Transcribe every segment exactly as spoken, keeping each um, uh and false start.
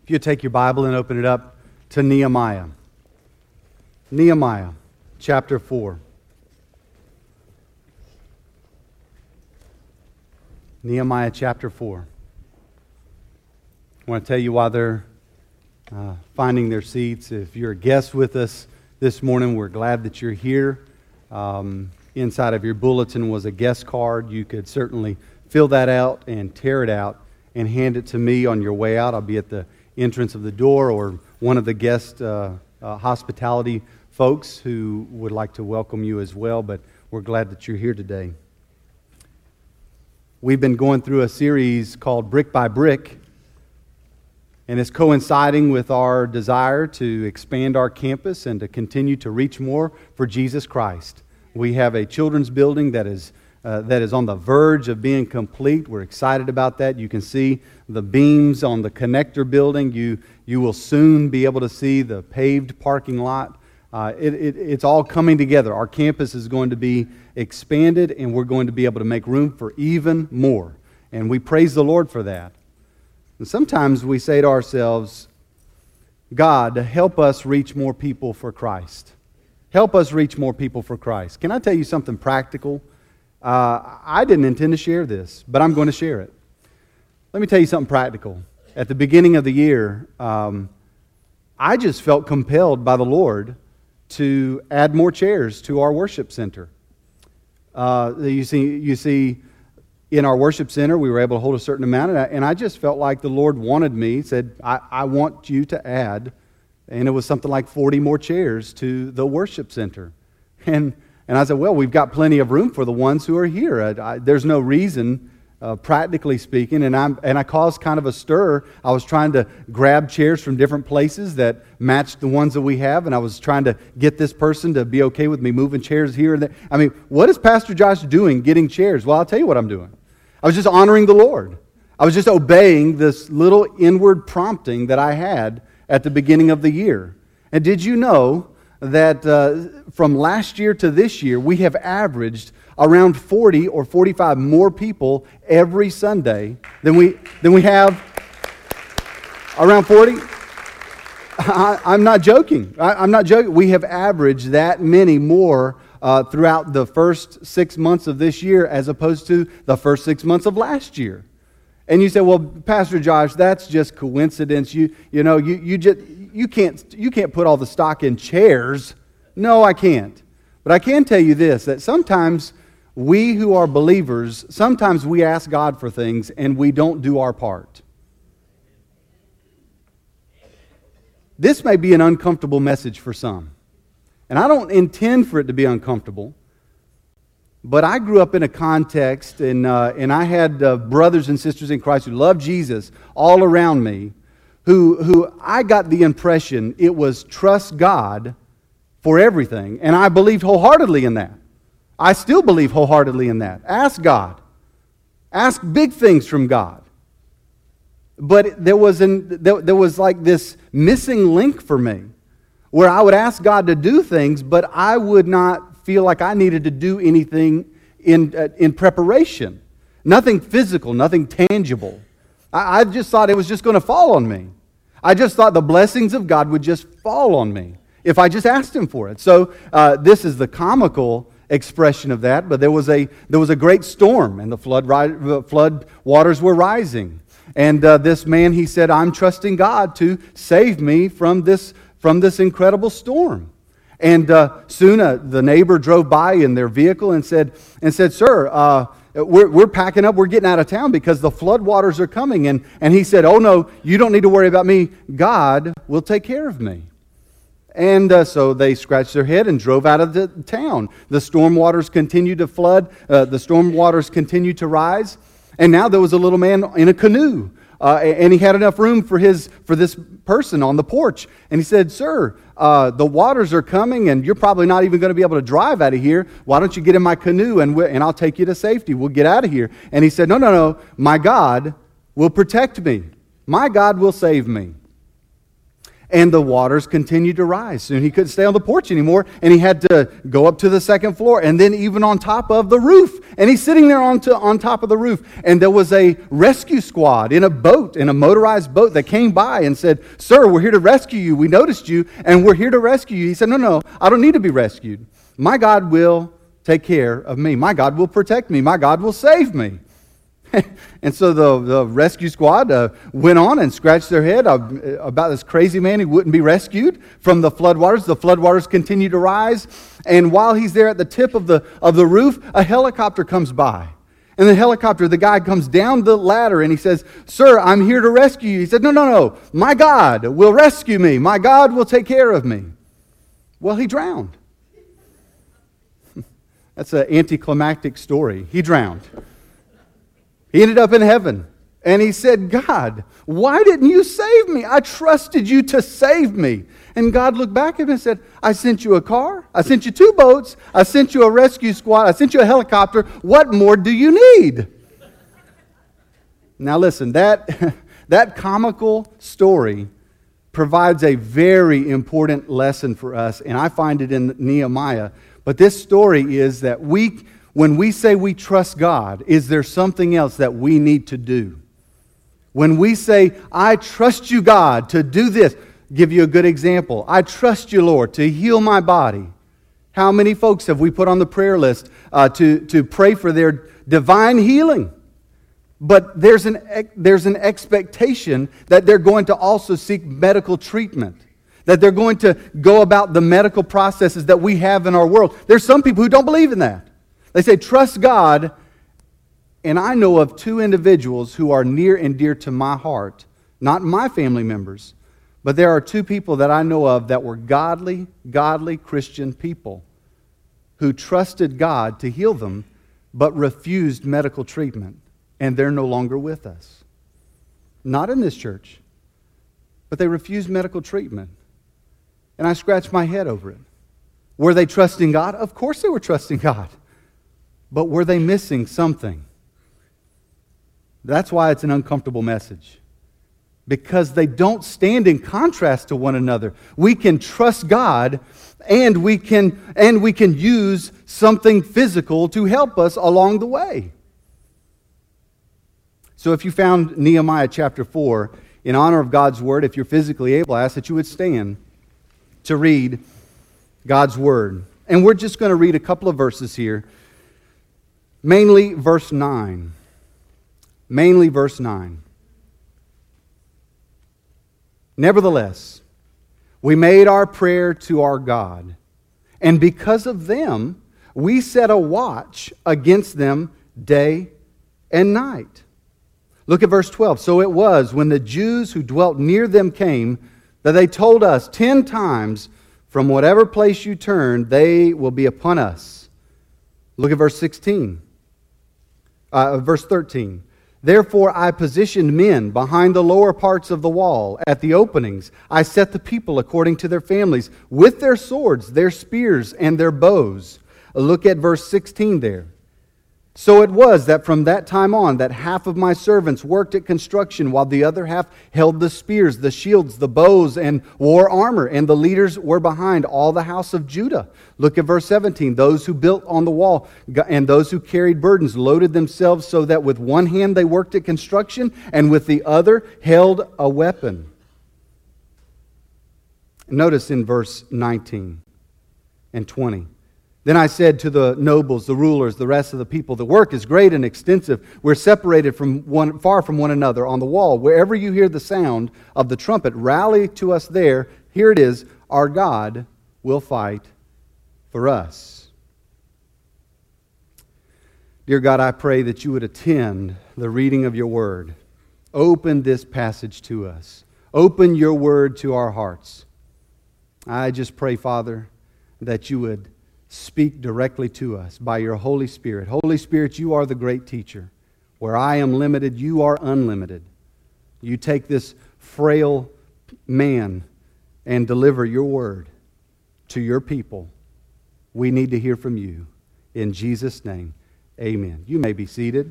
If you take your Bible and open it up to Nehemiah. Nehemiah, chapter four. Nehemiah, chapter four. I want to tell you while they're uh, finding their seats, if you're a guest with us this morning, we're glad that you're here. Um, inside of your bulletin was a guest card. You could certainly fill that out and tear it out and hand it to me on your way out. I'll be at the entrance of the door, or one of the guest uh, uh, hospitality folks who would like to welcome you as well, but we're glad that you're here today. We've been going through a series called Brick by Brick, and it's coinciding with our desire to expand our campus and to continue to reach more for Jesus Christ. We have a children's building that is Uh, that is on the verge of being complete. We're excited about that. You can see the beams on the connector building. You you will soon be able to see the paved parking lot. Uh, it, it, it's all coming together. Our campus is going to be expanded, and we're going to be able to make room for even more. And we praise the Lord for that. And sometimes we say to ourselves, God, help us reach more people for Christ. Help us reach more people for Christ. Can I tell you something practical? Uh, I didn't intend to share this, but I'm going to share it. Let me tell you something practical. At the beginning of the year, um, I just felt compelled by the Lord to add more chairs to our worship center. Uh, you see, you see, in our worship center, we were able to hold a certain amount, and I, and I just felt like the Lord wanted me, said, I, I want you to add, and it was something like forty more chairs to the worship center. And And I said, well, we've got plenty of room for the ones who are here. I, I, there's no reason, uh, practically speaking, and, I'm, and I caused kind of a stir. I was trying to grab chairs from different places that matched the ones that we have, and I was trying to get this person to be okay with me moving chairs here and there. I mean, what is Pastor Josh doing getting chairs? Well, I'll tell you what I'm doing. I was just honoring the Lord. I was just obeying this little inward prompting that I had at the beginning of the year. And did you know that uh, from last year to this year, we have averaged around forty or forty-five more people every Sunday than we than we have around forty? I, I'm not joking. I, I'm not joking. We have averaged that many more uh, throughout the first six months of this year as opposed to the first six months of last year. And you say, well, Pastor Josh, that's just coincidence. You you know, you you just you can't you can't put all the stock in chairs. No, I can't. But I can tell you this, that sometimes we who are believers, sometimes we ask God for things and we don't do our part. This may be an uncomfortable message for some. And I don't intend for it to be uncomfortable. But I grew up in a context, and uh, and I had uh, brothers and sisters in Christ who loved Jesus all around me, who who I got the impression it was trust God for everything, and I believed wholeheartedly in that. I still believe wholeheartedly in that. Ask God. Ask big things from God. But there was an there, there was like this missing link for me, where I would ask God to do things, but I would not feel like I needed to do anything in uh, in preparation. Nothing physical, nothing tangible. I, I just thought it was just going to fall on me. I just thought the blessings of God would just fall on me if I just asked Him for it. So uh, this is the comical expression of that. But there was a there was a great storm, and the flood ri- the flood waters were rising. And uh, this man, he said, "I'm trusting God to save me from this from this incredible storm." And uh, soon uh, the neighbor drove by in their vehicle and said, and said, "Sir, uh, we're, we're packing up. We're getting out of town because the flood waters are coming." And, and he said, "Oh, no, you don't need to worry about me. God will take care of me." And uh, so they scratched their head and drove out of the town. The storm waters continued to flood. Uh, the storm waters continued to rise. And now there was a little man in a canoe. Uh, and he had enough room for his for this person on the porch. And he said, "Sir, uh, the waters are coming, and you're probably not even going to be able to drive out of here. Why don't you get in my canoe, and we, and I'll take you to safety. We'll get out of here." And he said, "No, no, no. My God will protect me. My God will save me." and the waters continued to rise. Soon he couldn't stay on the porch anymore, and he had to go up to the second floor, and then even on top of the roof. And he's sitting there on, to, on top of the roof, and there was a rescue squad in a boat, in a motorized boat, that came by and said, "Sir, we're here to rescue you. We noticed you, and we're here to rescue you." He said, "No, no, I don't need to be rescued. My God will take care of me. My God will protect me. My God will save me." And so the, the rescue squad uh, went on and scratched their head uh, about this crazy man who wouldn't be rescued from the floodwaters. The floodwaters continue to rise. And while he's there at the tip of the, of the roof, a helicopter comes by. And the helicopter, the guy comes down the ladder and he says, "Sir, I'm here to rescue you." He said, "No, no, no. My God will rescue me. My God will take care of me." Well, he drowned. That's an anticlimactic story. He drowned. He ended up in heaven, and he said, "God, why didn't you save me? I trusted you to save me." And God looked back at him and said, "I sent you a car. I sent you two boats. I sent you a rescue squad. I sent you a helicopter. What more do you need?" Now listen, that, that comical story provides a very important lesson for us, and I find it in Nehemiah. But this story is that we... When we say we trust God, is there something else that we need to do? When we say, "I trust you, God, to do this," give you a good example. "I trust you, Lord, to heal my body." How many folks have we put on the prayer list uh, to, to pray for their divine healing? But there's an, there's an expectation that they're going to also seek medical treatment, that they're going to go about the medical processes that we have in our world. There's some people who don't believe in that. They say, "Trust God," and I know of two individuals who are near and dear to my heart, not my family members, but there are two people that I know of that were godly, godly Christian people who trusted God to heal them, but refused medical treatment, and they're no longer with us. Not in this church, but they refused medical treatment. And I scratched my head over it. Were they trusting God? Of course they were trusting God. But were they missing something? That's why it's an uncomfortable message. Because they don't stand in contrast to one another. We can trust God, and we can, and we can use something physical to help us along the way. So if you found Nehemiah chapter four, in honor of God's Word, if you're physically able, I ask that you would stand to read God's Word. And we're just going to read a couple of verses here. Mainly verse nine. Mainly verse nine. "Nevertheless, we made our prayer to our God, and because of them, we set a watch against them day and night." Look at verse twelve. "So it was, when the Jews who dwelt near them came, that they told us ten times, 'From whatever place you turn, they will be upon us.'" Look at verse sixteen. Uh, verse thirteen. "Therefore I positioned men behind the lower parts of the wall, at the openings. I set the people according to their families, with their swords, their spears, and their bows." Look at verse sixteen there. "So it was that from that time on, that half of my servants worked at construction, while the other half held the spears, the shields, the bows, and wore armor, and the leaders were behind all the house of Judah." Look at verse seventeen. "Those who built on the wall and those who carried burdens loaded themselves, so that with one hand they worked at construction, and with the other held a weapon." Notice in verse nineteen and twenty. "Then I said to the nobles, the rulers, the rest of the people, the work is great and extensive. We're separated from one, far from one another on the wall. Wherever you hear the sound of the trumpet, rally to us there. Here it is, our God will fight for us." Dear God, I pray that you would attend the reading of your word. Open this passage to us. Open your word to our hearts. I just pray, Father, that you would speak directly to us by your Holy Spirit. Holy Spirit, you are the great teacher. Where I am limited, you are unlimited. You take this frail man and deliver your word to your people. We need to hear from you. In Jesus' name, amen. You may be seated.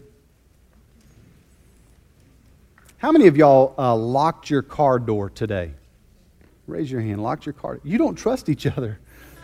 How many of y'all uh, locked your car door today? Raise your hand. Locked your car. You don't trust each other.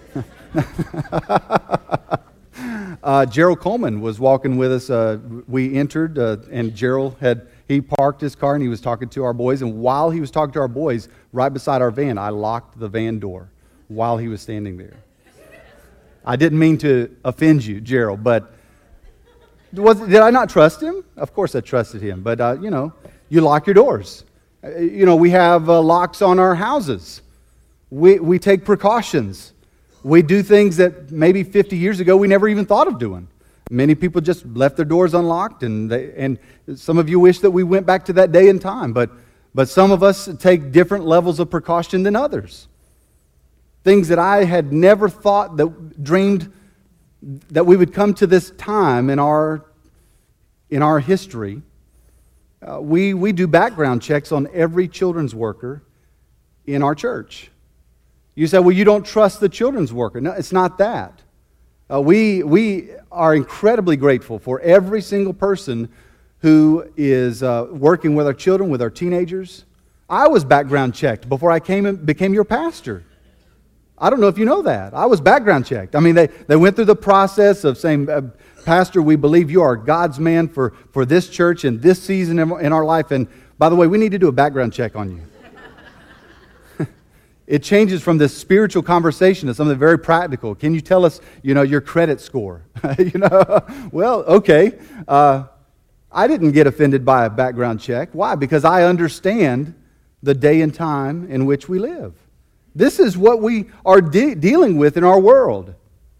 uh, Gerald Coleman was walking with us. Uh, we entered, uh, and Gerald had he parked his car, and he was talking to our boys. And while he was talking to our boys, right beside our van, I locked the van door while he was standing there. I didn't mean to offend you, Gerald, but was, did I not trust him? Of course I trusted him, but, uh, you know, you lock your doors. Uh, you know, we have uh, locks on our houses. We, we take precautions. We do things that maybe fifty years ago we never even thought of doing. Many people just left their doors unlocked, and they, and some of you wish that we went back to that day and time, but, but some of us take different levels of precaution than others. Things that I had never thought, that dreamed that we would come to this time in our in our history. Uh, we we do background checks on every children's worker in our church. You say, well, you don't trust the children's worker. No, it's not that. Uh, we we are incredibly grateful for every single person who is uh, working with our children, with our teenagers. I was background checked before I came and became your pastor. I don't know if you know that. I was background checked. I mean, they, they went through the process of saying, uh, Pastor, we believe you are God's man for, for this church and this season in, in our life. And by the way, we need to do a background check on you. It changes from this spiritual conversation to something very practical. Can you tell us, you know, your credit score? you know, well, okay. Uh, I didn't get offended by a background check. Why? Because I understand the day and time in which we live. This is what we are de- dealing with in our world.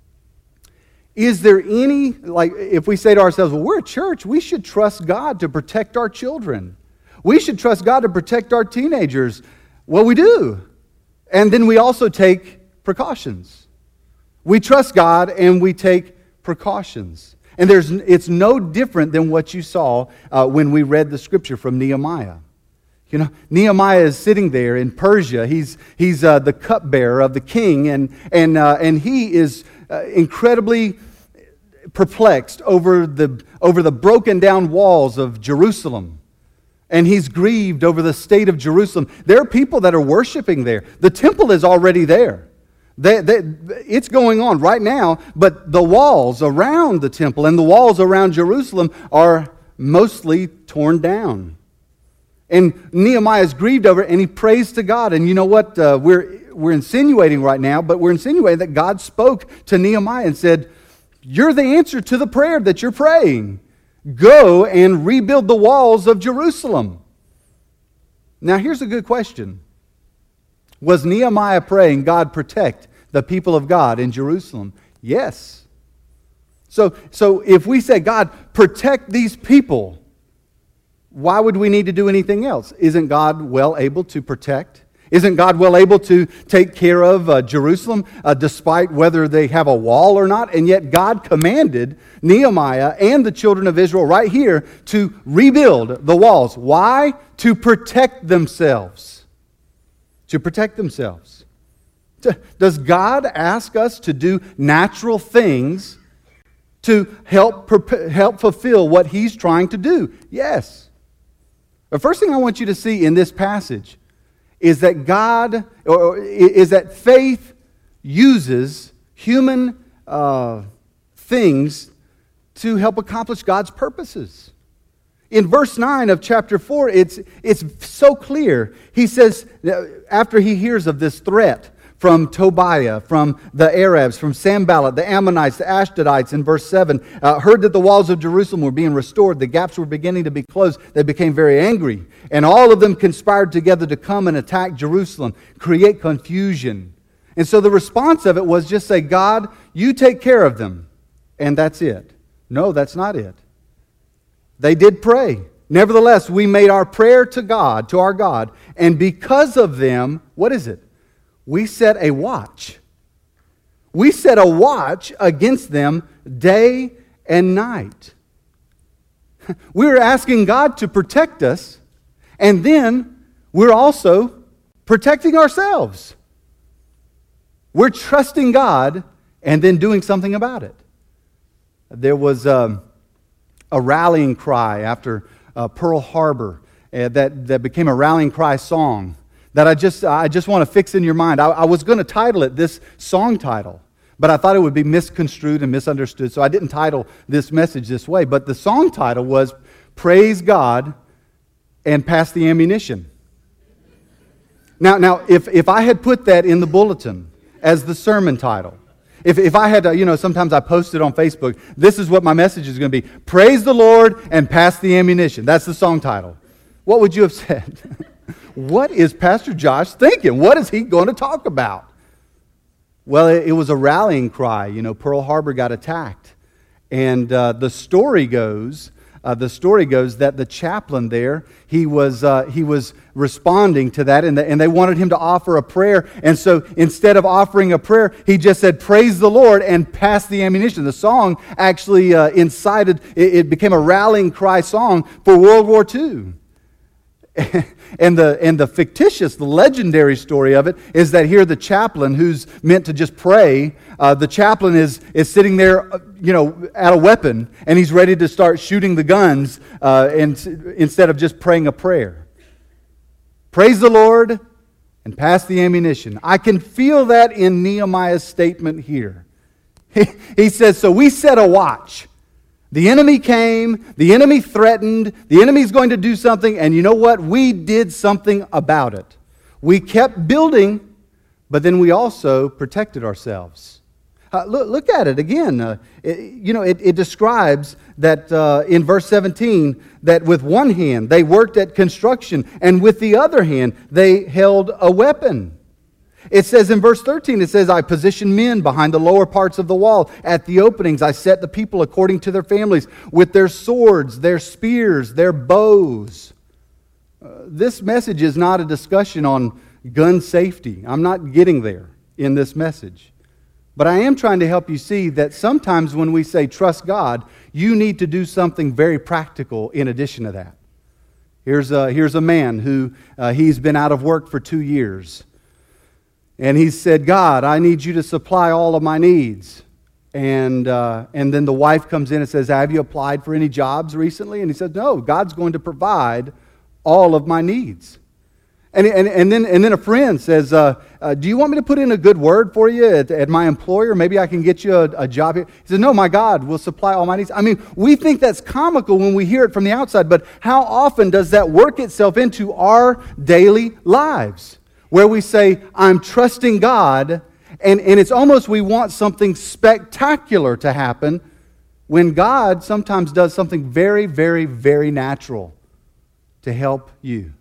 Is there any, like, if we say to ourselves, well, we're a church, we should trust God to protect our children. We should trust God to protect our teenagers. Well, we do. And then we also take precautions. We trust God and we take precautions. And there's, it's no different than what you saw uh, when we read the scripture from Nehemiah. You know, Nehemiah is sitting there in Persia. He's he's uh, the cupbearer of the king, and and uh, and he is uh, incredibly perplexed over the over the broken down walls of Jerusalem, and he's grieved over the state of Jerusalem. There are people that are worshiping there. The temple is already there. They, they, it's going on right now, but the walls around the temple and the walls around Jerusalem are mostly torn down. And Nehemiah is grieved over it, and he prays to God. And you know what? Uh, we're we're insinuating right now, but we're insinuating that God spoke to Nehemiah and said, you're the answer to the prayer that you're praying. Go and rebuild the walls of Jerusalem. Now, here's a good question. Was Nehemiah praying, God, protect the people of God in Jerusalem? Yes. So, so if we say, God, protect these people, why would we need to do anything else? Isn't God well able to protect? Isn't God well able to take care of uh, Jerusalem uh, despite whether they have a wall or not? And yet God commanded Nehemiah and the children of Israel right here to rebuild the walls. Why? To protect themselves. To protect themselves. Does God ask us to do natural things to help, help fulfill what He's trying to do? Yes. The first thing I want you to see in this passage is that God, or is that faith uses human uh, things to help accomplish God's purposes. In verse nine of chapter four, it's, it's so clear. He says, after he hears of this threat from Tobiah, from the Arabs, from Sanballat, the Ammonites, the Ashdodites, in verse seven, uh, heard that the walls of Jerusalem were being restored, the gaps were beginning to be closed, they became very angry. And all of them conspired together to come and attack Jerusalem, create confusion. And so the response of it was just say, God, you take care of them. And that's it. No, that's not it. They did pray. Nevertheless, we made our prayer to God, to our God, and because of them, what is it? We set a watch. We set a watch against them day and night. We're asking God to protect us, and then we're also protecting ourselves. We're trusting God and then doing something about it. There was um, a rallying cry after uh, Pearl Harbor uh, that, that became a rallying cry song that I just I just want to fix in your mind. I, I was going to title it this song title, but I thought it would be misconstrued and misunderstood, so I didn't title this message this way. But the song title was Praise God and Pass the Ammunition. Now, now if, if I had put that in the bulletin as the sermon title, if, if I had to, you know, sometimes I post it on Facebook, this is what my message is going to be, Praise the Lord and Pass the Ammunition. That's the song title. What would you have said? What is Pastor Josh thinking? What is he going to talk about? Well, it, it was a rallying cry. You know, Pearl Harbor got attacked. And uh, the story goes... Uh, the story goes that the chaplain there, he was uh, he was responding to that, and, the, and they wanted him to offer a prayer. And so instead of offering a prayer, he just said, Praise the Lord, and pass the ammunition. The song actually uh, incited, it, it became a rallying cry song for World War Two. And the and the fictitious, the legendary story of it is that here the chaplain, who's meant to just pray, uh, the chaplain is is sitting there, uh, you know, at a weapon, and he's ready to start shooting the guns, uh, and instead of just praying a prayer. Praise the Lord and pass the ammunition. I can feel that in Nehemiah's statement here. He, he says, so we set a watch. The enemy came, the enemy threatened, the enemy's going to do something, and you know what? We did something about it. We kept building, but then we also protected ourselves. Uh, look, look at it again. Uh, it, you know, it, it describes that uh, in verse seventeen, that with one hand they worked at construction, and with the other hand they held a weapon. It says in verse thirteen, it says, I positioned men behind the lower parts of the wall. At the openings, I set the people according to their families, with their swords, their spears, their bows. Uh, this message is not a discussion on gun safety. I'm not getting there in this message. But I am trying to help you see that sometimes when we say trust God, you need to do something very practical in addition to that. Here's a, here's a man who, uh, he's been out of work for two years. And he said, God, I need you to supply all of my needs. And uh, and then the wife comes in and says, have you applied for any jobs recently? And he says, no, God's going to provide all of my needs. And and, and then and then a friend says, uh, uh, do you want me to put in a good word for you at, at my employer? Maybe I can get you a, a job here. He says, no, my God will supply all my needs. I mean, we think that's comical when we hear it from the outside, but how often does that work itself into our daily lives? Where we say, I'm trusting God, and, and it's almost we want something spectacular to happen when God sometimes does something very, very, very natural to help you.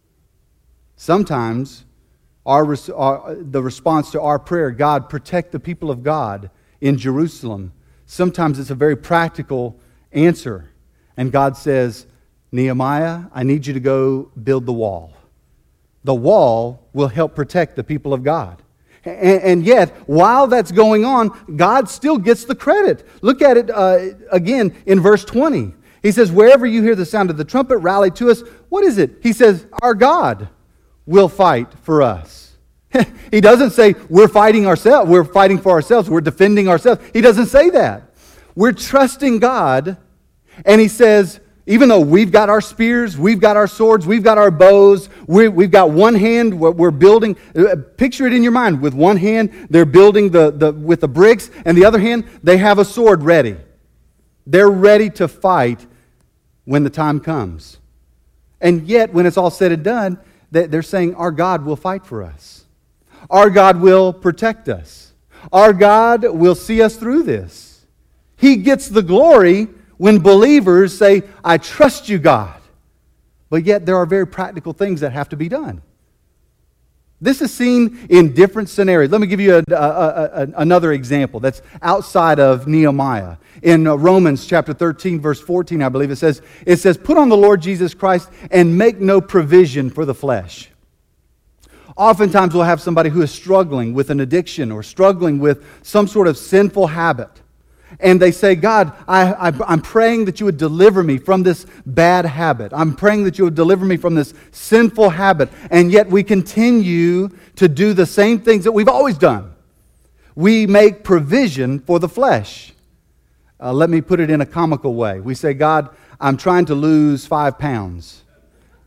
Sometimes our, our, the response to our prayer, God, protect the people of God in Jerusalem, sometimes it's a very practical answer. And God says, Nehemiah, I need you to go build the wall. The wall will help protect the people of God. And, and yet, while that's going on, God still gets the credit. Look at it uh, again in verse twenty. He says, wherever you hear the sound of the trumpet, rally to us. What is it? He says, our God will fight for us. He doesn't say, we're fighting ourselves. We're fighting for ourselves. We're defending ourselves. He doesn't say that. We're trusting God. And he says, even though we've got our spears, we've got our swords, we've got our bows, we, we've got one hand, we're building, picture it in your mind, with one hand they're building the, the with the bricks, and the other hand they have a sword ready. They're ready to fight when the time comes. And yet, when it's all said and done, they're saying our God will fight for us. Our God will protect us. Our God will see us through this. He gets the glory when believers say, I trust you, God. But yet there are very practical things that have to be done. This is seen in different scenarios. Let me give you a, a, a, another example that's outside of Nehemiah. In Romans chapter thirteen, verse fourteen, I believe it says, it says, put on the Lord Jesus Christ and make no provision for the flesh. Oftentimes we'll have somebody who is struggling with an addiction or struggling with some sort of sinful habit. And they say, God, I, I, I'm praying that you would deliver me from this bad habit. I'm praying that you would deliver me from this sinful habit. And yet we continue to do the same things that we've always done. We make provision for the flesh. Uh, let me put it in a comical way. We say, God, I'm trying to lose five pounds.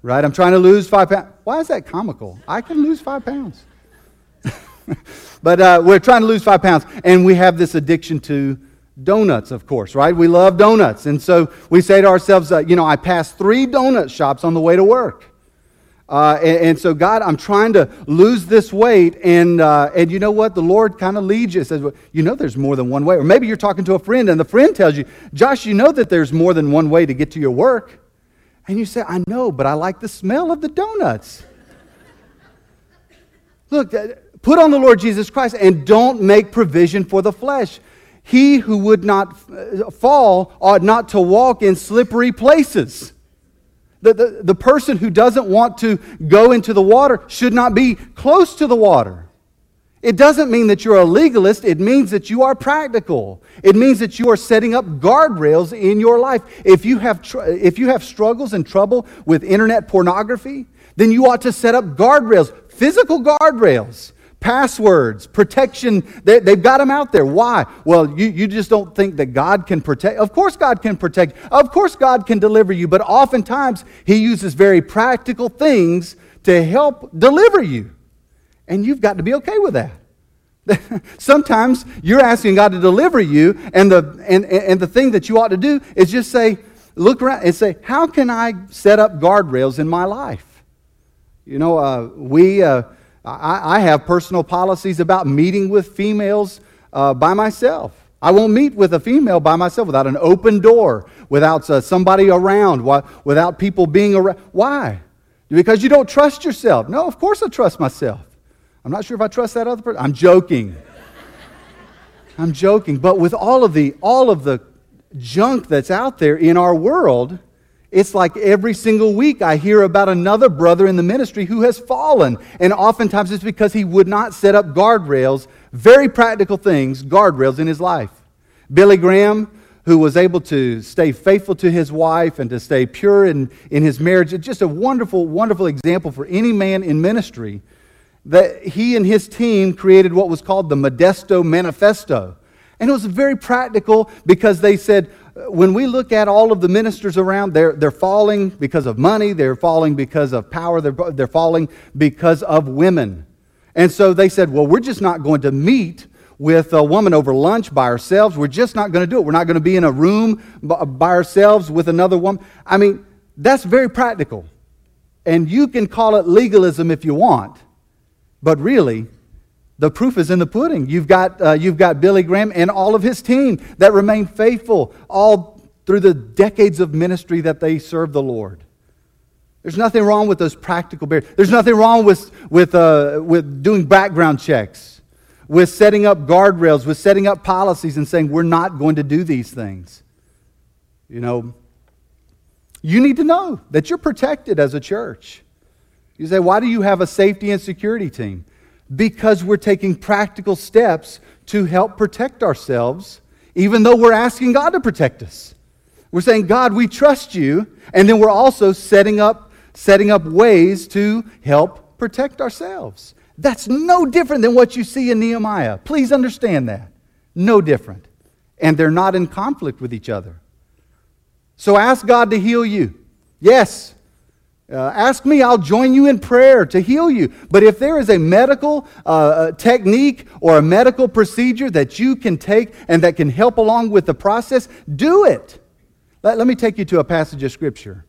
right? I'm trying to lose five pounds. Why is that comical? I can lose five pounds. But uh, we're trying to lose five pounds, and we have this addiction to donuts, of course, right? We love donuts, and so we say to ourselves, uh, you know, I passed three donut shops on the way to work. Uh, and, and so, God, I'm trying to lose this weight, and uh, and you know what? The Lord kind of leads you, says, well, you know there's more than one way. Or maybe you're talking to a friend, and the friend tells you, Josh, you know that there's more than one way to get to your work. And you say, I know, but I like the smell of the donuts. Look, put on the Lord Jesus Christ, and don't make provision for the flesh. He who would not fall ought not to walk in slippery places. The, the, the person who doesn't want to go into the water should not be close to the water. It doesn't mean that you're a legalist. It means that you are practical. It means that you are setting up guardrails in your life. If you have tr- if you have struggles and trouble with internet pornography, then you ought to set up guardrails, physical guardrails, passwords, protection. They, they've got them out there. Why? Well, you, you just don't think that God can protect. Of course God can protect. Of course God can deliver you. But oftentimes He uses very practical things to help deliver you. And you've got to be okay with that. Sometimes you're asking God to deliver you, and the and, and the thing that you ought to do is just say, look around and say, how can I set up guardrails in my life? You know, uh, we... Uh, I, I have personal policies about meeting with females uh, by myself. I won't meet with a female by myself without an open door, without uh, somebody around, without people being around. Why? Because you don't trust yourself. No, of course I trust myself. I'm not sure if I trust that other person. I'm joking. I'm joking. But with all of the all of the junk that's out there in our world, it's like every single week I hear about another brother in the ministry who has fallen. And oftentimes it's because he would not set up guardrails, very practical things, guardrails in his life. Billy Graham, who was able to stay faithful to his wife and to stay pure in, in his marriage, it's just a wonderful, wonderful example for any man in ministry, that he and his team created what was called the Modesto Manifesto. And it was very practical because they said, when we look at all of the ministers around, they're, they're falling because of money, they're falling because of power, they're, they're falling because of women. And so they said, well, we're just not going to meet with a woman over lunch by ourselves. We're just not going to do it. We're not going to be in a room by ourselves with another woman. I mean, that's very practical. And you can call it legalism if you want, but really, the proof is in the pudding. You've got uh, you've got Billy Graham and all of his team that remain faithful all through the decades of ministry that they serve the Lord. There's nothing wrong with those practical barriers. There's nothing wrong with with uh, with doing background checks, with setting up guardrails, with setting up policies and saying we're not going to do these things. You know, you need to know that you're protected as a church. You say, why do you have a safety and security team? Because we're taking practical steps to help protect ourselves, even though we're asking God to protect us. We're saying, God, we trust you, and then we're also setting up, setting up ways to help protect ourselves. That's no different than what you see in Nehemiah. Please understand that. No different. And they're not in conflict with each other. So ask God to heal you. Yes. Uh, ask me, I'll join you in prayer to heal you. But if there is a medical uh, technique or a medical procedure that you can take and that can help along with the process, do it. Let, let me take you to a passage of Scripture.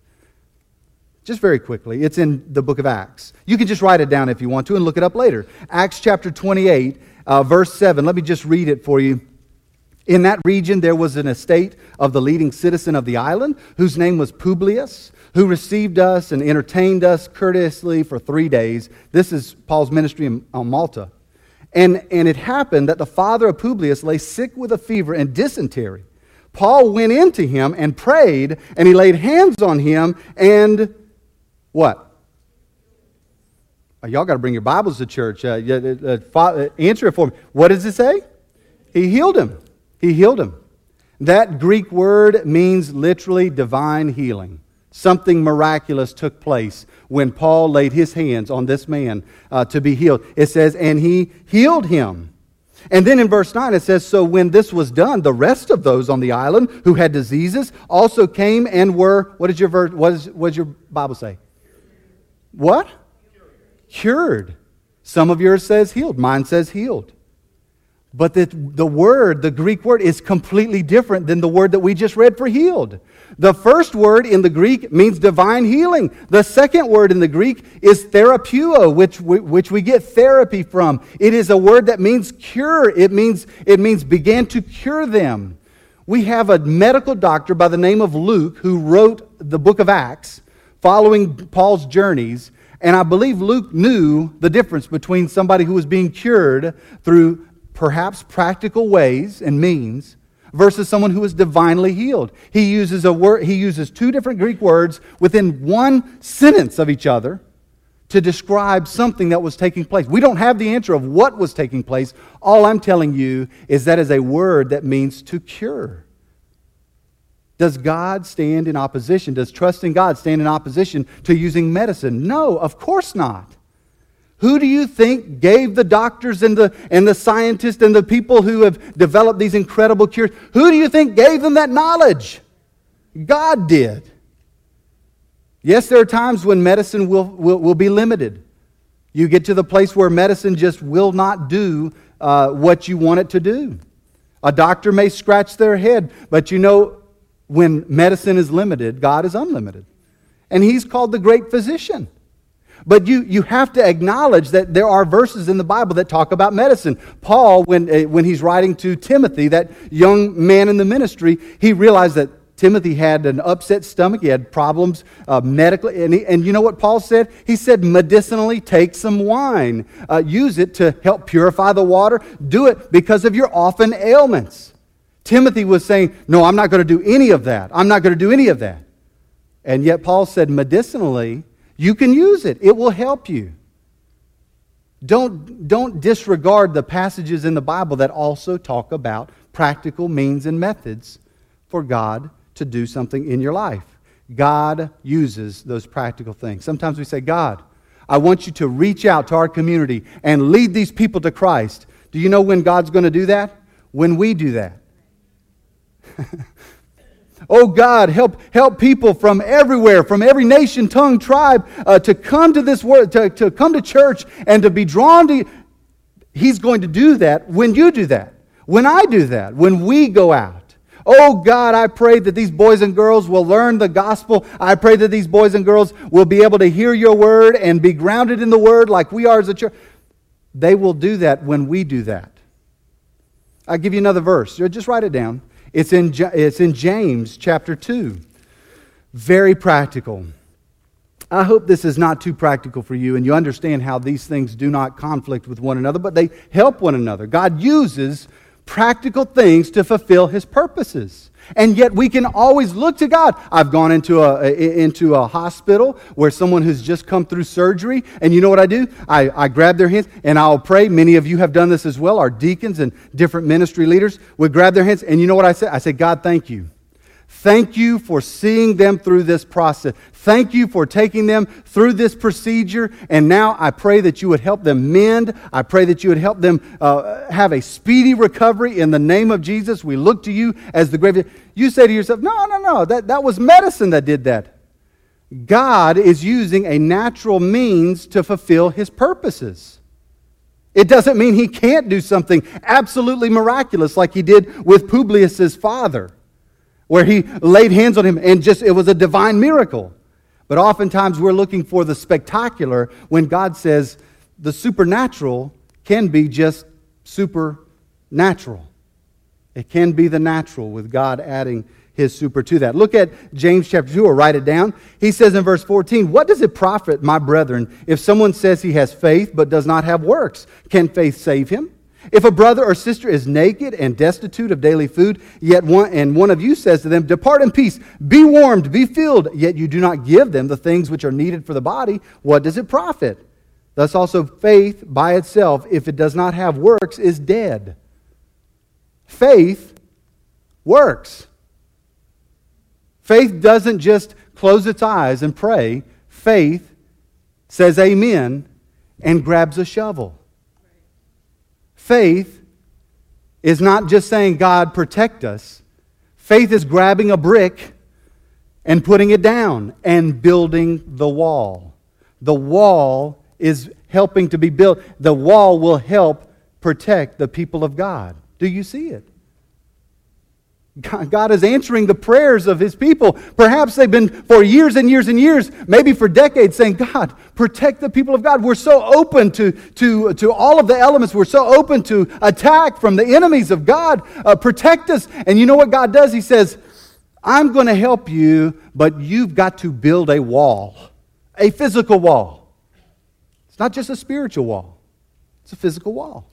Just very quickly. It's in the book of Acts. You can just write it down if you want to and look it up later. Acts chapter twenty-eight, uh, verse seven. Let me just read it for you. In that region there was an estate of the leading citizen of the island, whose name was Publius, who received us and entertained us courteously for three days. This is Paul's ministry in, on Malta. And, and it happened that the father of Publius lay sick with a fever and dysentery. Paul went in to him and prayed, and he laid hands on him, and what? Oh, y'all got to bring your Bibles to church. Uh, uh, uh, answer it for me. What does it say? He healed him. He healed him. That Greek word means literally divine healing. Something miraculous took place when Paul laid his hands on this man uh, to be healed. It says, and he healed him. And then in verse nine it says, so when this was done, the rest of those on the island who had diseases also came and were, what did your verse, what, is, what does your Bible say? What? Cured. Some of yours says healed. Mine says healed. But the, the word, the Greek word, is completely different than the word that we just read for healed. The first word in the Greek means divine healing. The second word in the Greek is therapeuo, which we, which we get therapy from. It is a word that means cure. It means, it means began to cure them. We have a medical doctor by the name of Luke who wrote the book of Acts following Paul's journeys. And I believe Luke knew the difference between somebody who was being cured through perhaps practical ways and means versus someone who is divinely healed. He uses a word, he uses two different Greek words within one sentence of each other to describe something that was taking place. We don't have the answer of what was taking place. All I'm telling you is that is a word that means to cure. Does God stand in opposition? Does trusting God stand in opposition to using medicine? No, of course not. Who do you think gave the doctors and the, and the scientists and the people who have developed these incredible cures, who do you think gave them that knowledge? God did. Yes, there are times when medicine will, will, will be limited. You get to the place where medicine just will not do uh, what you want it to do. A doctor may scratch their head, but you know, when medicine is limited, God is unlimited. And He's called the great physician. But you, you have to acknowledge that there are verses in the Bible that talk about medicine. Paul, when, uh, when he's writing to Timothy, that young man in the ministry, he realized that Timothy had an upset stomach. He had problems uh, medically. And, he, and you know what Paul said? He said, medicinally, take some wine. Uh, use it to help purify the water. Do it because of your often ailments. Timothy was saying, no, I'm not going to do any of that. I'm not going to do any of that. And yet Paul said, medicinally, you can use it. It will help you. Don't, don't disregard the passages in the Bible that also talk about practical means and methods for God to do something in your life. God uses those practical things. Sometimes we say, God, I want you to reach out to our community and lead these people to Christ. Do you know when God's going to do that? When we do that. Oh God, help help people from everywhere, from every nation, tongue, tribe, uh, to come to this word, to, to come to church and to be drawn to you. He's going to do that when you do that, when I do that, when we go out. Oh God, I pray that these boys and girls will learn the gospel. I pray that these boys and girls will be able to hear your word and be grounded in the word like we are as a church. They will do that when we do that. I'll give you another verse. Just write it down. It's in, it's in James chapter two. Very practical. I hope this is not too practical for you and you understand how these things do not conflict with one another, but they help one another. God uses practical things to fulfill His purposes. And yet we can always look to God. I've gone into a, into a hospital where someone who's just come through surgery, and you know what I do? I, I grab their hands and I'll pray. Many of you have done this as well. Our deacons and different ministry leaders would grab their hands, and you know what I say? I say, God, thank you. Thank you for seeing them through this process. Thank you for taking them through this procedure. And now I pray that you would help them mend. I pray that you would help them uh, have a speedy recovery in the name of Jesus. We look to you as the great. You say to yourself, no, no, no, that, that was medicine that did that. God is using a natural means to fulfill His purposes. It doesn't mean He can't do something absolutely miraculous like He did with Publius's father, where He laid hands on him and just, it was a divine miracle. But oftentimes we're looking for the spectacular when God says the supernatural can be just supernatural. It can be the natural with God adding His super to that. Look at James chapter two, or write it down. He says in verse fourteen, what does it profit, my brethren, if someone says he has faith but does not have works? Can faith save him? If a brother or sister is naked and destitute of daily food, yet one and one of you says to them, depart in peace, be warmed, be filled, yet you do not give them the things which are needed for the body, what does it profit? Thus also faith by itself, if it does not have works, is dead. Faith works. Faith doesn't just close its eyes and pray. Faith says amen and grabs a shovel. Faith is not just saying, God, protect us. Faith is grabbing a brick and putting it down and building the wall. The wall is helping to be built. The wall will help protect the people of God. Do you see it? God is answering the prayers of His people. Perhaps they've been for years and years and years, maybe for decades, saying, God, protect the people of God. We're so open to, to, to all of the elements. We're so open to attack from the enemies of God. Uh, protect us. And you know what God does? He says, I'm going to help you, but you've got to build a wall, a physical wall. It's not just a spiritual wall. It's a physical wall.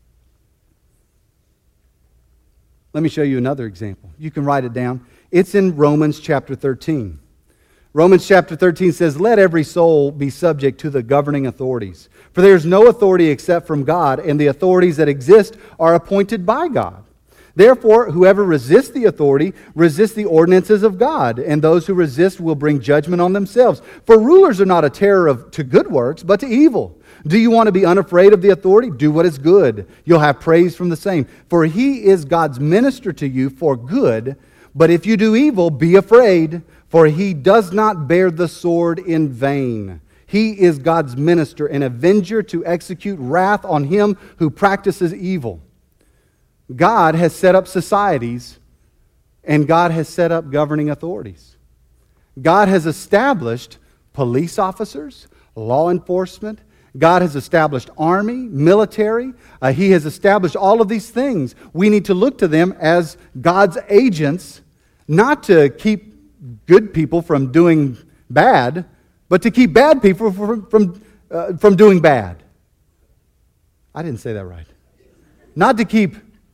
Let me show you another example. You can write it down. It's in Romans chapter thirteen. Romans chapter thirteen says, let every soul be subject to the governing authorities. For there is no authority except from God, and the authorities that exist are appointed by God. Therefore, whoever resists the authority resists the ordinances of God, and those who resist will bring judgment on themselves. For rulers are not a terror of, to good works, but to evil. Do you want to be unafraid of the authority? Do what is good. You'll have praise from the same. For he is God's minister to you for good. But if you do evil, be afraid, for he does not bear the sword in vain. He is God's minister, an avenger to execute wrath on him who practices evil. God has set up societies, and God has set up governing authorities. God has established police officers, law enforcement. God has established army, military. Uh, he has established all of these things. We need to look to them as God's agents, not to keep good people from doing bad, but to keep bad people from, from, uh, from doing bad. I didn't say that right. Not to keep...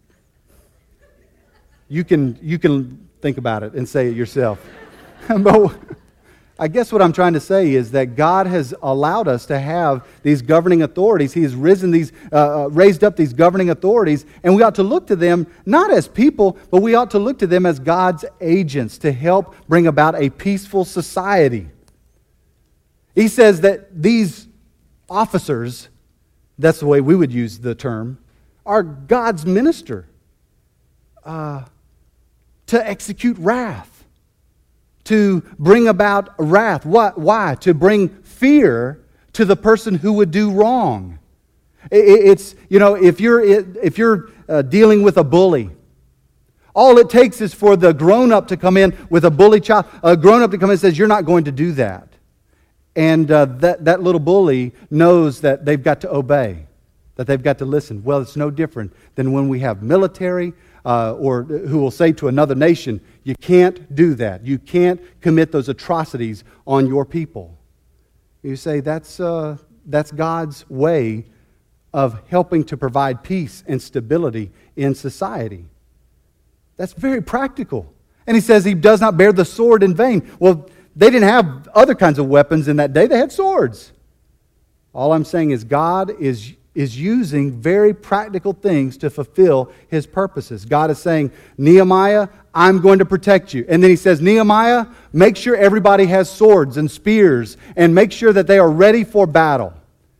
You can, you can think about it and say it yourself. But I guess what I'm trying to say is that God has allowed us to have these governing authorities. He has risen these, uh, raised up these governing authorities, and we ought to look to them not as people, but we ought to look to them as God's agents to help bring about a peaceful society. He says that these officers, that's the way we would use the term, are God's minister uh, to execute wrath. To bring about wrath. What? Why? To bring fear to the person who would do wrong. It's, you know, if you're if you're uh, dealing with a bully, all it takes is for the grown-up to come in with a bully child. A grown-up to come in and says, "You're not going to do that," and uh, that that little bully knows that they've got to obey, that they've got to listen. Well, it's no different than when we have military. Uh, or who will say to another nation, you can't do that. You can't commit those atrocities on your people. You say that's, uh, that's God's way of helping to provide peace and stability in society. That's very practical. And he says he does not bear the sword in vain. Well, they didn't have other kinds of weapons in that day. They had swords. All I'm saying is God is is using very practical things to fulfill His purposes. God is saying, Nehemiah, I'm going to protect you. And then He says, Nehemiah, make sure everybody has swords and spears and make sure that they are ready for battle.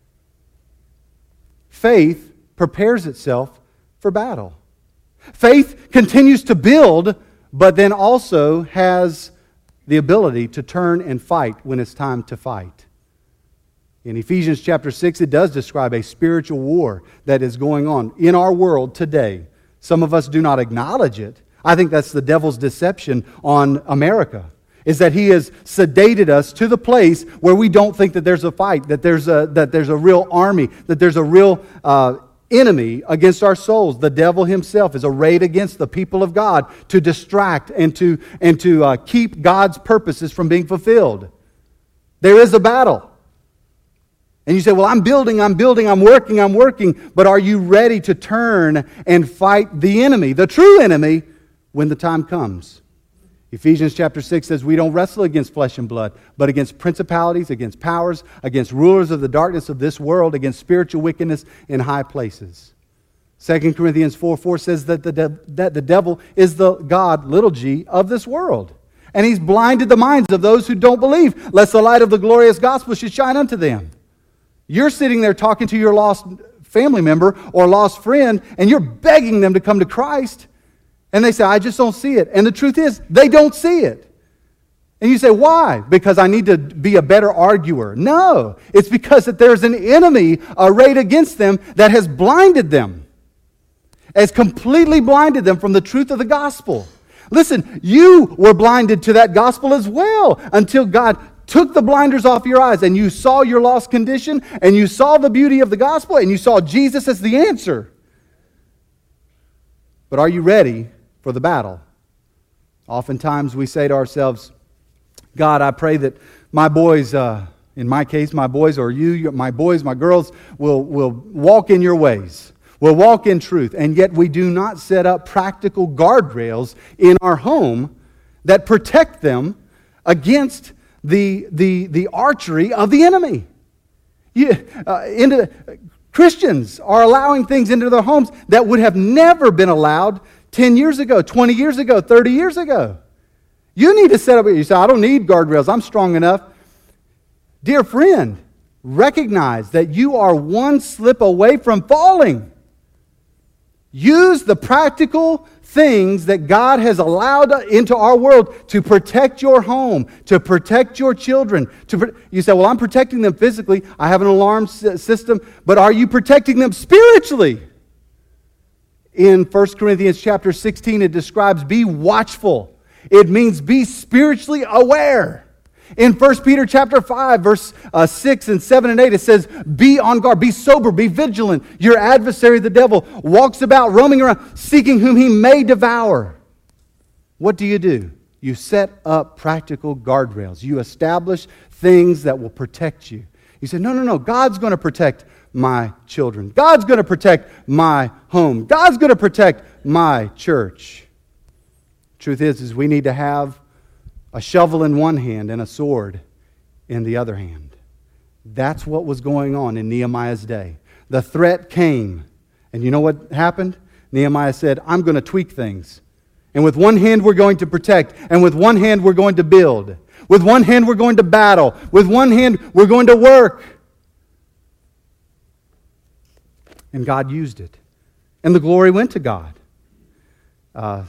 Faith prepares itself for battle. Faith continues to build, but then also has the ability to turn and fight when it's time to fight. In Ephesians chapter six, it does describe a spiritual war that is going on in our world today. Some of us do not acknowledge it. I think that's the devil's deception on America, is that he has sedated us to the place where we don't think that there's a fight, that there's a, that there's a real army, that there's a real uh, enemy against our souls. The devil himself is arrayed against the people of God to distract and to, and to uh, keep God's purposes from being fulfilled. There is a battle. And you say, well, I'm building, I'm building, I'm working, I'm working. But are you ready to turn and fight the enemy, the true enemy, when the time comes? Ephesians chapter six says we don't wrestle against flesh and blood, but against principalities, against powers, against rulers of the darkness of this world, against spiritual wickedness in high places. Second Corinthians four four says that the, de- that the devil is the God, little g, of this world. And he's blinded the minds of those who don't believe, lest the light of the glorious gospel should shine unto them. You're sitting there talking to your lost family member or lost friend, and you're begging them to come to Christ. And they say, I just don't see it. And the truth is, they don't see it. And you say, why? Because I need to be a better arguer. No, it's because that there's an enemy arrayed against them that has blinded them, has completely blinded them from the truth of the gospel. Listen, you were blinded to that gospel as well until God took the blinders off your eyes and you saw your lost condition and you saw the beauty of the gospel and you saw Jesus as the answer. But are you ready for the battle? Oftentimes we say to ourselves, God, I pray that my boys, uh, in my case, my boys or you, my boys, my girls, will, will walk in your ways, will walk in truth. And yet we do not set up practical guardrails in our home that protect them against the, the, the archery of the enemy. You, uh, into, Christians are allowing things into their homes that would have never been allowed ten years ago, twenty years ago, thirty years ago. You need to set up, you say, I don't need guardrails, I'm strong enough. Dear friend, recognize that you are one slip away from falling. Use the practical things that God has allowed into our world to protect your home, to protect your children. To, you say, well, I'm protecting them physically. I have an alarm system. But are you protecting them spiritually? In First Corinthians chapter sixteen, it describes be watchful. It means be spiritually aware. In First Peter chapter five, verse uh, six and seven and eight, it says, be on guard, be sober, be vigilant. Your adversary, the devil, walks about, roaming around, seeking whom he may devour. What do you do? You set up practical guardrails. You establish things that will protect you. You say, no, no, no, God's going to protect my children. God's going to protect my home. God's going to protect my church. Truth is, is we need to have a shovel in one hand and a sword in the other hand. That's what was going on in Nehemiah's day. The threat came. And you know what happened? Nehemiah said, I'm going to tweak things. And with one hand we're going to protect. And with one hand we're going to build. With one hand we're going to battle. With one hand we're going to work. And God used it. And the glory went to God. Uh,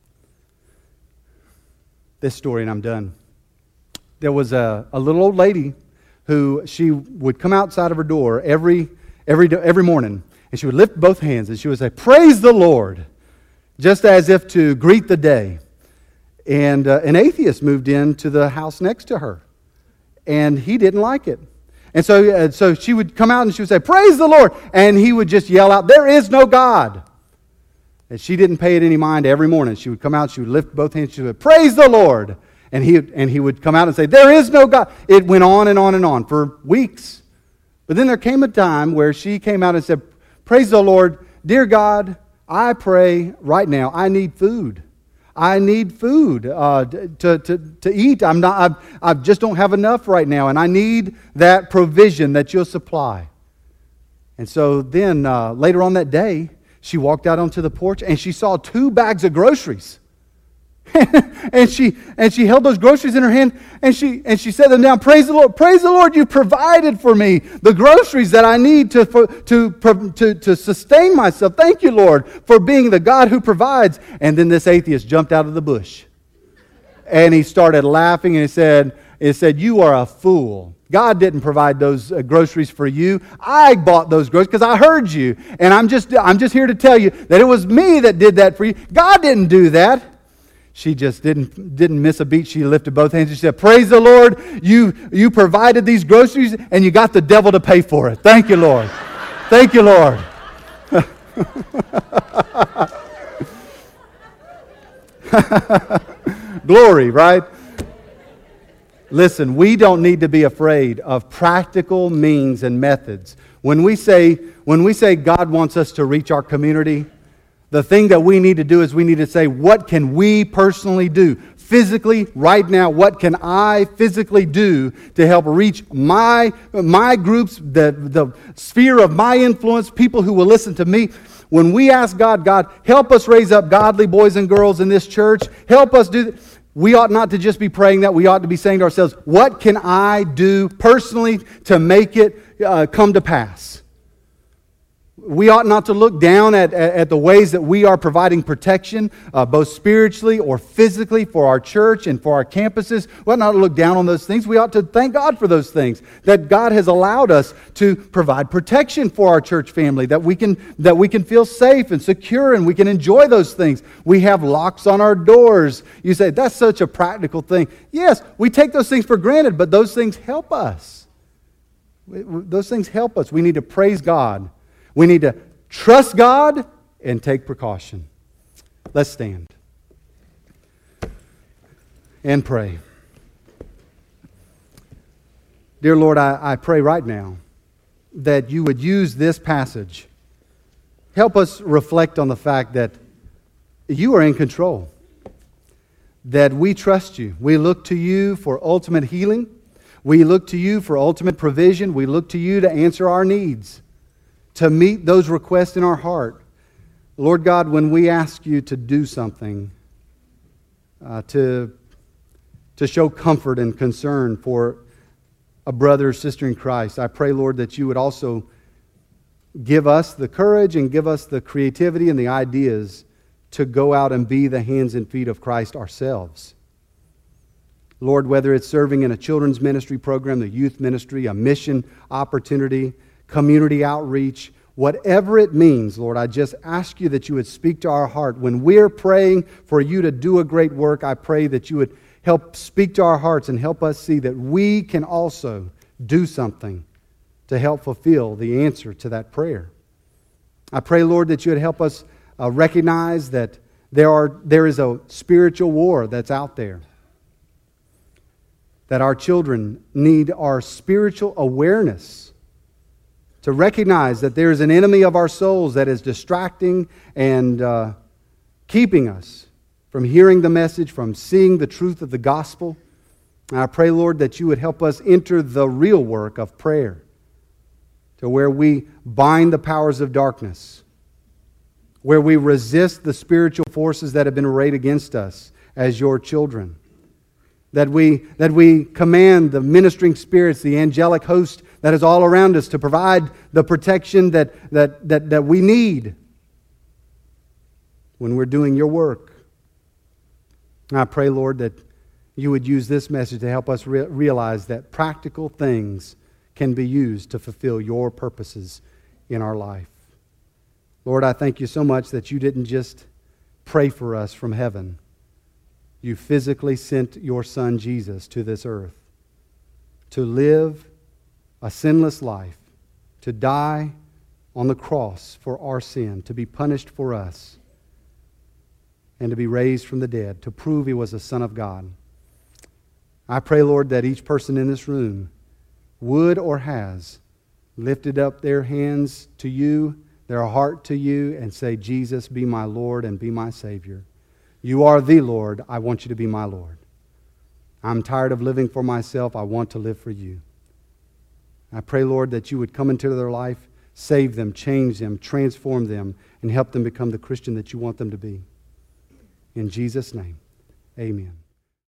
this story, and I'm done. There was a, a little old lady who she would come outside of her door every, every, every morning, and she would lift both hands, and she would say, praise the Lord, just as if to greet the day. And uh, an atheist moved into the house next to her, and he didn't like it. And so, uh, so she would come out and she would say, praise the Lord. And he would just yell out, there is no God. And she didn't pay it any mind. Every morning she would come out, she would lift both hands, she would praise the Lord. And he, and he would come out and say, there is no God. It went on and on and on for weeks. But then there came a time where she came out and said, praise the Lord, dear God, I pray right now, I need food. I need food uh, to, to, to eat. I'm not, I, I just don't have enough right now, and I need that provision that you'll supply. And so then uh, later on that day, she walked out onto the porch and she saw two bags of groceries. and she and she held those groceries in her hand and she and she set them down. Praise the Lord! Praise the Lord! You provided for me the groceries that I need to for, to, to to sustain myself. Thank you, Lord, for being the God who provides. And then this atheist jumped out of the bush, and he started laughing and he said, "It said you are a fool. God didn't provide those uh, groceries for you. I bought those groceries because I heard you, and I'm just I'm just here to tell you that it was me that did that for you. God didn't do that." She just didn't didn't miss a beat. She lifted both hands and she said, praise the Lord, you, you provided these groceries and you got the devil to pay for it. Thank you, Lord. Thank you, Lord. Glory, right? Listen, we don't need to be afraid of practical means and methods. When we say, when we say God wants us to reach our community, the thing that we need to do is we need to say, what can we personally do? Physically, right now, what can I physically do to help reach my, my groups, the, the sphere of my influence, people who will listen to me? When we ask God, God, help us raise up godly boys and girls in this church, help us do this. We ought not to just be praying that. We ought to be saying to ourselves, what can I do personally to make it uh, come to pass? we ought not to look down at, at the ways that we are providing protection, uh, both spiritually or physically, for our church and for our campuses. We ought not to look down on those things. We ought to thank God for those things, that God has allowed us to provide protection for our church family, that we can, that we can feel safe and secure and we can enjoy those things. We have locks on our doors. You say, that's such a practical thing. Yes, we take those things for granted, but those things help us. Those things help us. We need to praise God. We need to trust God and take precaution. Let's stand and pray. Dear Lord, I, I pray right now that you would use this passage. Help us reflect on the fact that you are in control, that we trust you. We look to you for ultimate healing. We look to you for ultimate provision. We look to you to answer our needs, to meet those requests in our heart. Lord God, when we ask you to do something, uh, to, to show comfort and concern for a brother or sister in Christ, I pray, Lord, that you would also give us the courage and give us the creativity and the ideas to go out and be the hands and feet of Christ ourselves. Lord, whether it's serving in a children's ministry program, the youth ministry, a mission opportunity, community outreach, whatever it means, Lord, I just ask you that you would speak to our heart. When we're praying for you to do a great work, I pray that you would help speak to our hearts and help us see that we can also do something to help fulfill the answer to that prayer. I pray, Lord, that you would help us uh, recognize that there are there is a spiritual war that's out there, that our children need our spiritual awareness to recognize that there is an enemy of our souls that is distracting and uh, keeping us from hearing the message, from seeing the truth of the gospel. And I pray, Lord, that you would help us enter the real work of prayer, to where we bind the powers of darkness, where we resist the spiritual forces that have been arrayed against us as your children. That we, that we command the ministering spirits, the angelic host that is all around us, to provide the protection that, that, that, that we need when we're doing your work. And I pray, Lord, that you would use this message to help us re- realize that practical things can be used to fulfill your purposes in our life. Lord, I thank you so much that you didn't just pray for us from heaven. You physically sent your Son Jesus to this earth to live a sinless life, to die on the cross for our sin, to be punished for us, and to be raised from the dead, to prove he was a Son of God. I pray, Lord, that each person in this room would or has lifted up their hands to you, their heart to you, and say, Jesus, be my Lord and be my Savior. You are the Lord. I want you to be my Lord. I'm tired of living for myself. I want to live for you. I pray, Lord, that you would come into their life, save them, change them, transform them, and help them become the Christian that you want them to be. In Jesus' name, amen.